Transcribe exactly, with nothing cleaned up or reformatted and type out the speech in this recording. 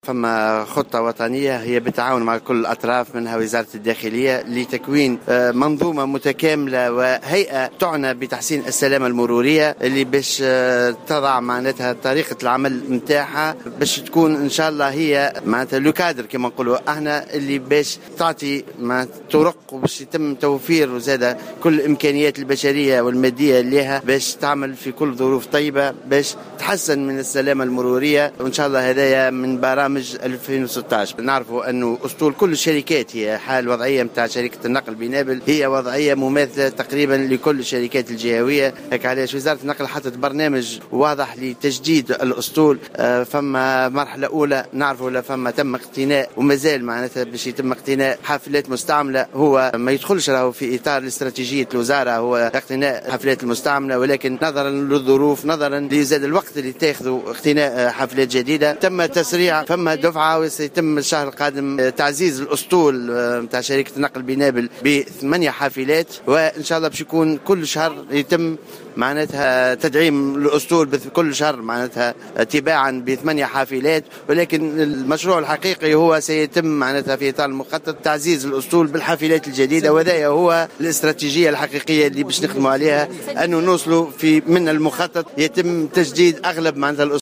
فما خطة وطنية هي بالتعاون مع كل الأطراف منها وزارة الداخلية لتكوين منظومة متكاملة وهيئة تعنى بتحسين السلامة المرورية اللي باش تضع معناتها طريقة العمل متاعها باش تكون إن شاء الله هي معناتها لو كادر كما نقولوا احنا اللي باش تعطي ما طرق وباش يتم توفير وزادة كل الإمكانيات البشرية والمادية لها باش تعمل في كل ظروف طيبة باش تحسن من السلامة المرورية. وإن شاء الله هدايا من برامج ألفين وستة عشر. نعرفوا أنه أسطول كل الشركات هي حال وضعية متاع شركة النقل بنابل هي وضعية مماثلة تقريبا لكل الشركات الجهوية. هيك علاش وزارة النقل حطت برنامج واضح لتجديد الأسطول. فما مرحلة أولى نعرفوا لا فما تم اقتناء ومازال معناتها باش يتم اقتناء حافلات مستعملة. هو ما يدخلش له في إطار الاستراتيجية الوزارة هو اقتناء حافلات المستعملة، ولكن نظرا للظروف نظرا لزاد الوقت اللي تاخذوا اقتناء حافلات جديدة تم تسريع. فما دفعة وسيتم الشهر القادم تعزيز الأسطول نتاع شركة النقل بنابل بثمانية حافلات، وإن شاء الله باش يكون كل شهر يتم معناتها تدعيم الأسطول كل شهر معناتها تباعا بثمانية حافلات. ولكن المشروع الحقيقي هو سيتم معناتها في إطار المخطط تعزيز الأسطول بالحافلات الجديدة، وذا هو الاستراتيجية الحقيقية اللي باش نخدموا عليها أنه نوصلوا في من المخطط يتم تجديد أغلب معناتها